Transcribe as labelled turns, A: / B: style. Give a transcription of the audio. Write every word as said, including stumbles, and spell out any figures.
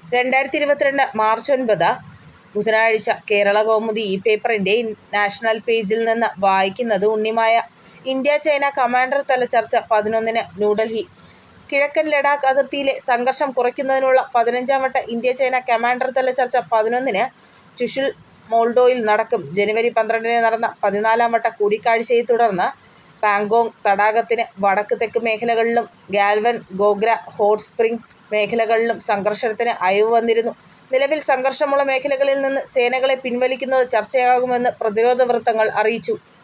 A: രണ്ടായിരത്തി ഇരുപത്തിരണ്ട് മാർച്ച് ഒൻപത് ബുധനാഴ്ച കേരളകൗമുദി ഈ പേപ്പറിന്റെ നാഷണൽ പേജിൽ നിന്ന് വായിക്കുന്നത് ഉണ്ണിമായ. ഇന്ത്യ ചൈന കമാൻഡർ തല ചർച്ച പതിനൊന്നിന് ന്യൂഡൽഹി. കിഴക്കൻ ലഡാക്ക് അതിർത്തിയിലെ സംഘർഷം കുറയ്ക്കുന്നതിനുള്ള പതിനഞ്ചാം വട്ട ഇന്ത്യ ചൈന കമാൻഡർ തല ചർച്ച പതിനൊന്നിന് ചുഷുൽ മോൾഡോയിൽ നടക്കും. ജനുവരി പന്ത്രണ്ടിന് നടന്ന പതിനാലാം വട്ട കൂടിക്കാഴ്ചയെ തുടർന്ന് പാങ്കോങ് തടാകത്തിന് വടക്ക് തെക്ക് മേഖലകളിലും ഗാൽവൻ, ഗോഗ്ര, ഹോട്ട് സ്പ്രിംഗ്സ് മേഖലകളിലും സംഘർഷത്തിന് അയവ് വന്നിരുന്നു. നിലവിൽ സംഘർഷമുള്ള മേഖലകളിൽ നിന്ന് സേനകളെ പിൻവലിക്കുന്നത് ചർച്ചയാകുമെന്ന് പ്രതിരോധ വൃത്തങ്ങൾ അറിയിച്ചു.